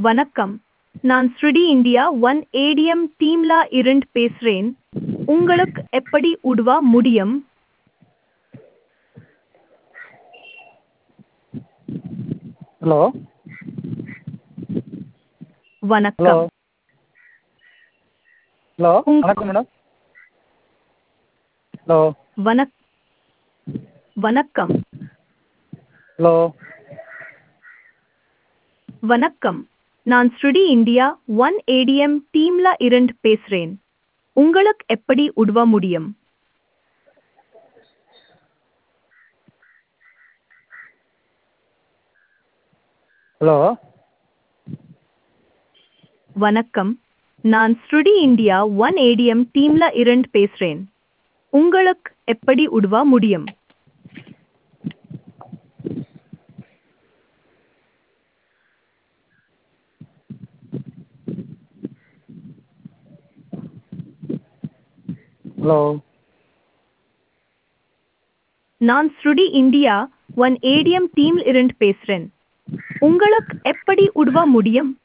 வணக்கம். நான் ஸ்ருடி India one ATM டீம்ல இருந்து பேசுறேன். உங்களுக்கு எப்படி உதவ முடியும்? ஹலோ ஹலோ வணக்கம். ஹலோ உங்- வணக்கம் மேடம். ஹலோ வணக் வணக்கம். ஹலோ வணக்கம். நான் ஸ்ருடி இந்தியா ஒன் ஏடிஎம் டீம்ல இருந்து பேசுறேன். உங்களுக்கு எப்படி உதவ முடியும்? ஹலோ வணக்கம். நான் ஸ்ருடி இந்தியா ஒன் ஏடிஎம் டீம்ல இருந்து பேசுறேன். உங்களுக்கு எப்படி உதவ முடியும்? ஹலோ நான் ஸ்ருடி இந்தியா ஒன் ஏடிஎம் டீம்ல இருந்து பேசுறேன். உங்களுக்கு எப்படி உதவ முடியும்?